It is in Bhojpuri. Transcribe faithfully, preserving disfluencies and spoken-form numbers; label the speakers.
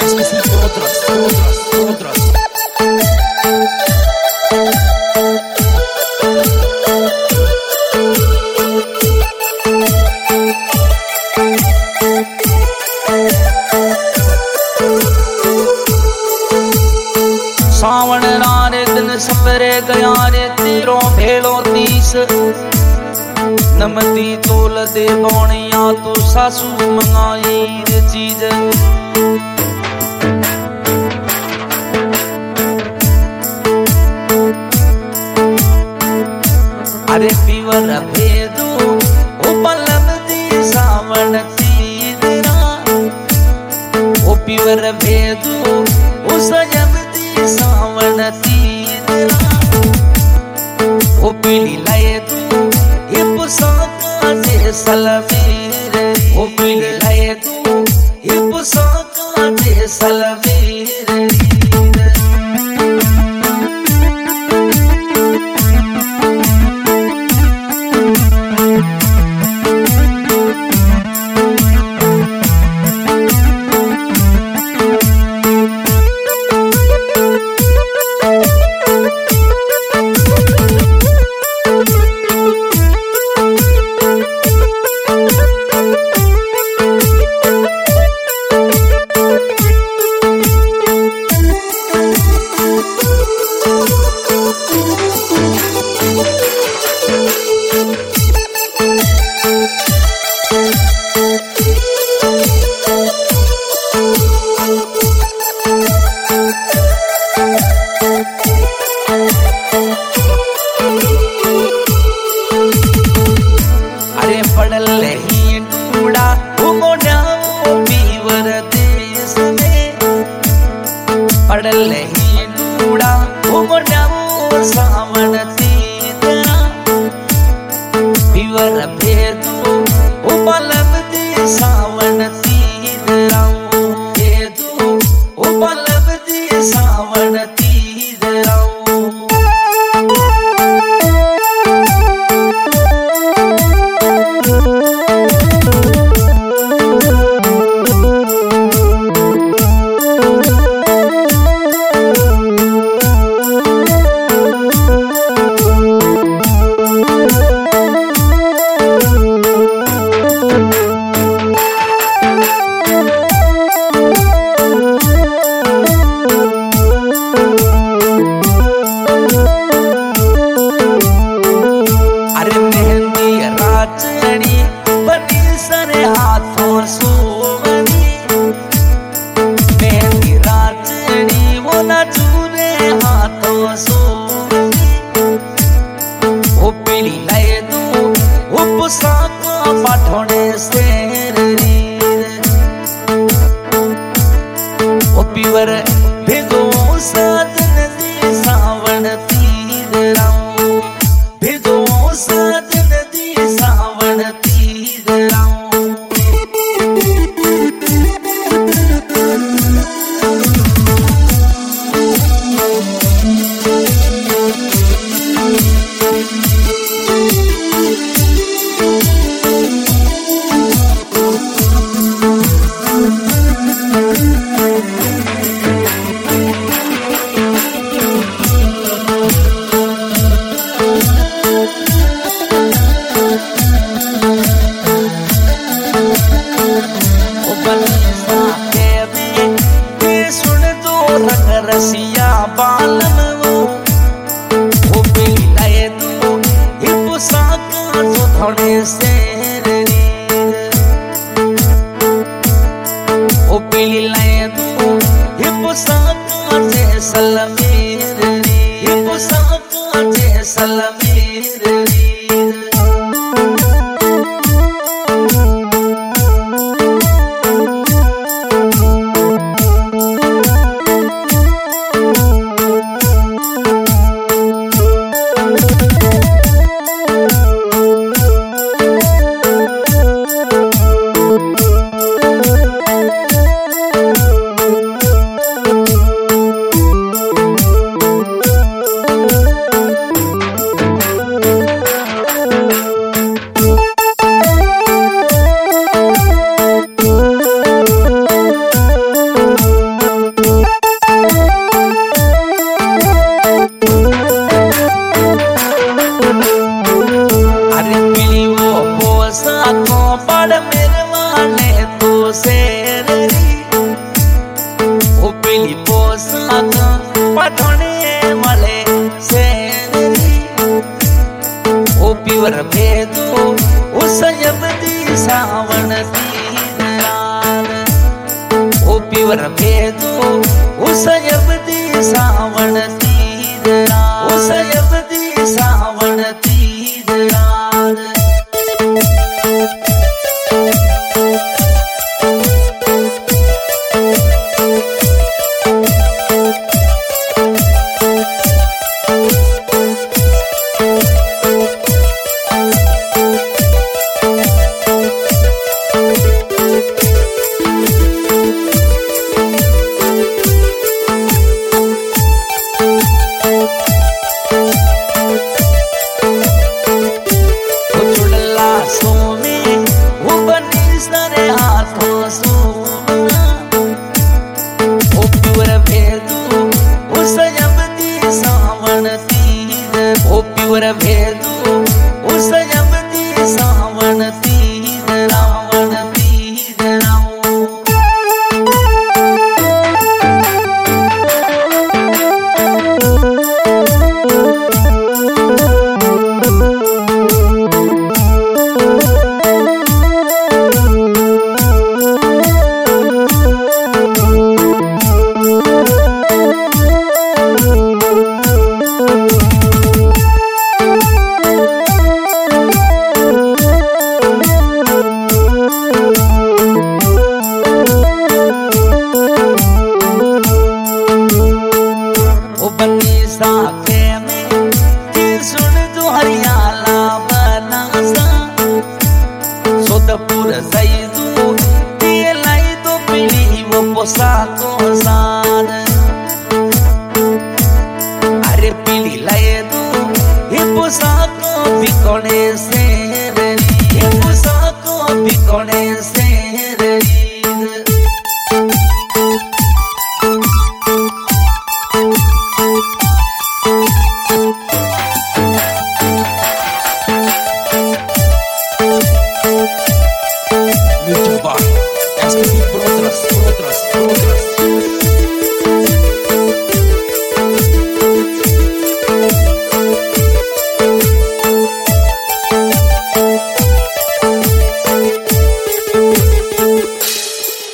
Speaker 1: especial otras, otras, otras. सावण रे दिन सपरे गया रे तेरो भेलो तीस नमती तोल दे बोनिया तो सासू मंगाई रे चीज अरे पीवर भेदू ओ पलम दी सावण तीरा ओ पीवर भेदू ओ सजम सावण तीरा ओ पीली लाए तू ये पुसाका दे सलवीर ओ पीली लाए तू ये पुसाका दे सलवीर पड़ल ही डूड़ा उमड़ाओ सावण तीरा पीवर भेदू उपलम दी सावण तीरा भेदू उपलम दी सावण तीरा पाठोड़े शेर ओ पीवर भेदो साधन दी सावण तीरा भेदो साधन दी सावण तीरा सावण तीरान ओ प्योर भेदो उसयबदी सावण तीरान उसयबदी सावण तीरान भेदू उसयबदी सावण तीर रावण तीर राव साथे में सुन तू हरियाला बनासा सोदपुर सईदू दिए लाई तो पीली वो पोसाको सान अरे पीली लाए दू ये पोसाको बिकोने से ये पोसाको बिकोने